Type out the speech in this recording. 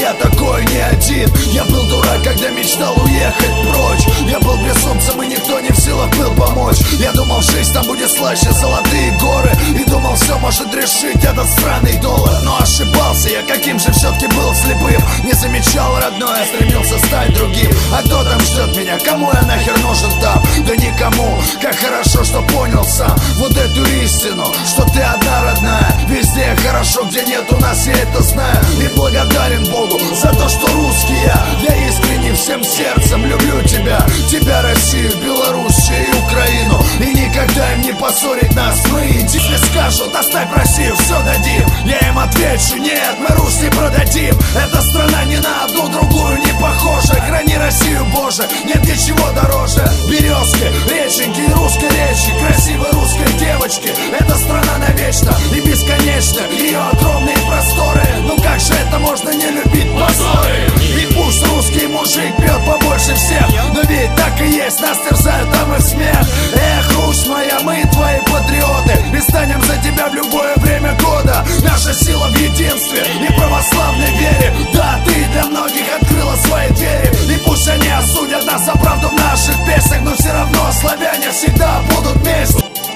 я такой не один. Я был дурак, когда мечтал уехать прочь. Я был безумцем, и никто не в силах был помочь. Я думал, жизнь там будет слаще, золотые горы, и думал, все может решить этот странный доллар. Но ошибался я, каким же все-таки был слепым. Не замечал родное, стремился стать другим. А кто там ждет меня? Кому я нахер нужен там? Да никому. Как хорошо, что понял сам вот эту истину, что ты одна родная. Везде хорошо, где нет у нас, я это знаю. И благодарен Богу за то, что русский я искренне всем сердцем люблю тебя. Тебя, Россию, Белоруссию и Украину. И никогда им не поссорить нас. Мы если скажут, оставь Россию, все дадим. Я им отвечу, нет, мы Русь не продадим. Эта страна ни на одну другую не похожа. Храни Россию, Боже, нет ничего дороже. Березки, реченьки и русской речи, красивой русской девочки. Эта страна навечно и бесконечна. Ее огромные просторы. Ну как же это можно не любить позоры? И пусть русский мужик бьет побольше всех, но ведь так и есть, нас терзают там и в смех. Эх, Русь моя, мы твои патриоты, и станем за тебя в любое время года. Наша сила в единстве и православной вере. Да, ты для многих открыла свои двери. И пусть они осудят нас за правду в наших песнях, но все равно славяне всегда будут вместе.